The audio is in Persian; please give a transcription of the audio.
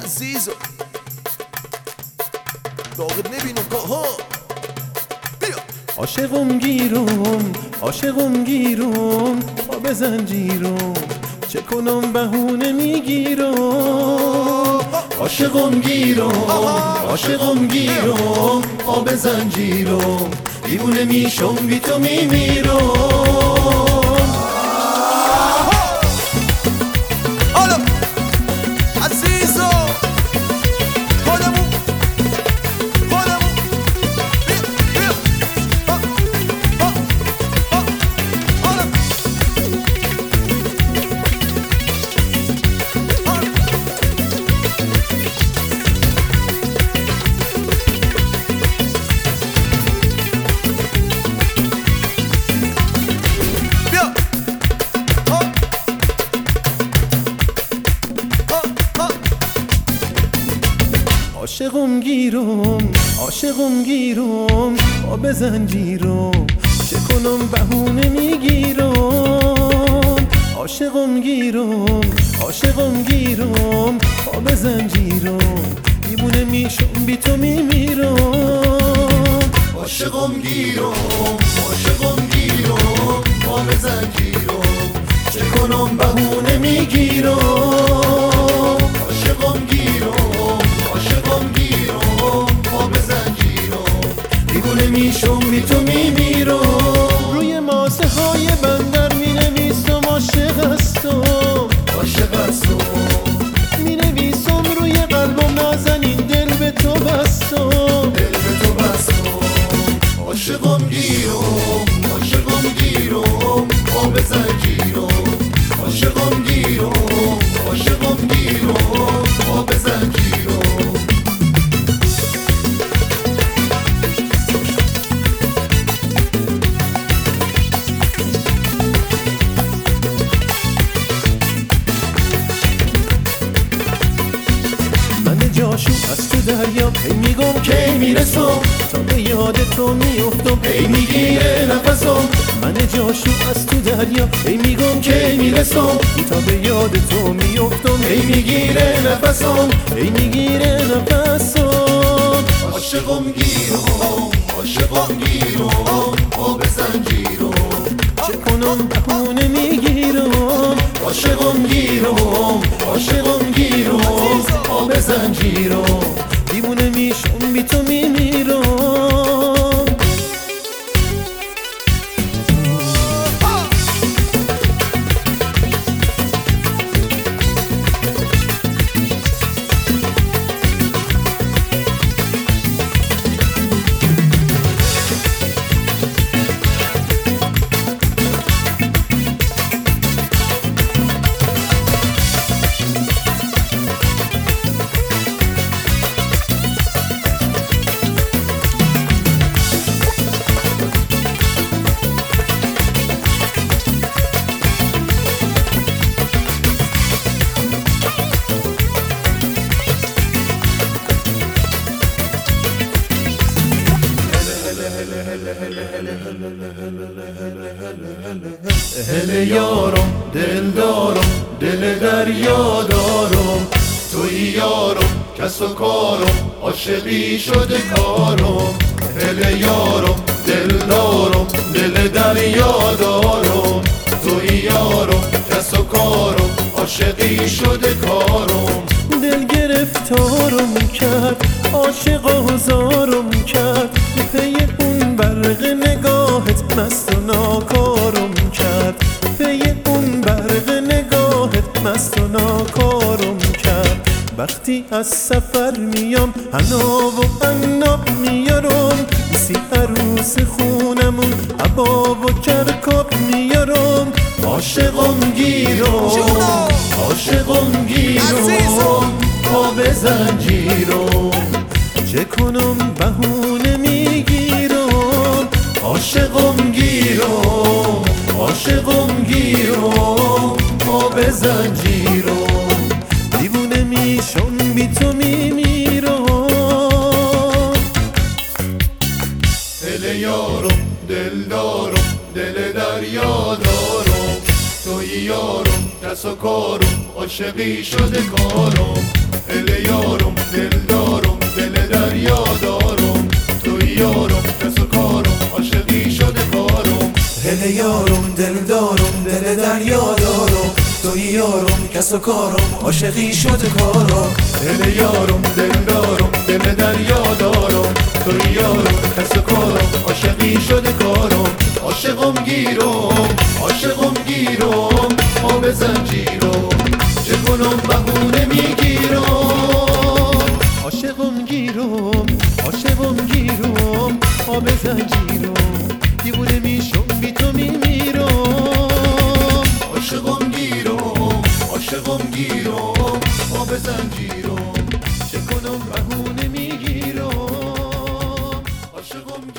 عزیزو داغت نبینم ها بیا. عاشقم گیرم آب زنجیرم چه کنم بهونه میگیرم. عاشقم گیرم آب زنجیرم دیوونه میشم بی تو میمیرم. عاشقم گیرم آب زنجیرم چه کنم بهونه میگیرم. عاشقم گیرم آب زنجیرم دیوونه میشم بی تو میمیرم. عاشقم گیرم آب زنجیرم چه کنم بهونه میگیرم. عاشقم گیرم آب زنجیرم دیوونه میشم بی تو میمیرم. روی ماسه های بندر می نویسم عاشق هستم می نویسم روی قلبم نازنین دل به تو بستم. عاشقم گیرم آب زنجیرم عاشقم گیرم آب زنجیرم. جاشو از تو دریا هی میگم که میرسم تا به یاد تو میافتم هی میگیره نفسم. من جاشو از تو دریا هی میگم که میرسم تا به یاد تو میافتم هی میگیره نفسم عاشقم گیرم آب زنجیرم چه کنم بهونه میگیرم. عاشقم گیرم آب زنجیرم دیوونه میشم بی تو میمیرم. هله یارم دل دارم دل دریا دارم توی یارم کس و کارم عاشقی شده کارم. هله یارم دل دارم دل دریا دارم توی یارم کس و کارم عاشقی شده کارم. دل گرفتارم کرد عاشق آزارم کرد پی اون برق نگاهت مست و ناکارم کرد مست و ناکارم کرد. وقتی از سفر میام حنا و عنا میارم سی عروس خونمون عبا و کرکاب میارم. عاشقم گیرم آب زنجیرم چه کنم بهونه میگیرم. عاشقم گیرم آب زنجیرم دیوونه میشم بی تو میمیرم. هله یارم دل دارم دل دریا دارم توی یارم دست و کارم عاشقی شده کارم. ال یارم دلدارم دل دریا دارم توی یارم کس و کارم عاشقی شده کارم ال یارم دلدارم دل دریا دارم توی یارم کس و کارم عاشقی شده کارم ال یارم دلدارم دل دریا دارم توی یارم کس و کارم عاشقی شده کارم عاشقم گیرم آب زنجیرم چه کنم بهونه میگیرم عاشقم گیرم آب زنجیرم دیوونه میشم بی تو میمیرم عاشقم گیرم آب زنجیرم چه کنم بهونه میگیرم عاشقم